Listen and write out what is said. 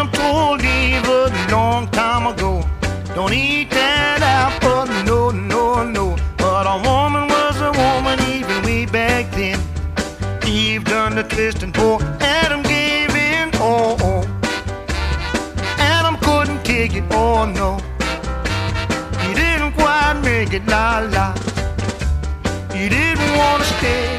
I'm told Eve a long time ago, don't eat that apple, no, no, no. But a woman was a woman even way back then. Eve done the twist and poor Adam gave in, oh, oh. Adam couldn't take it, oh no. He didn't quite make it, la la. He didn't want to stay.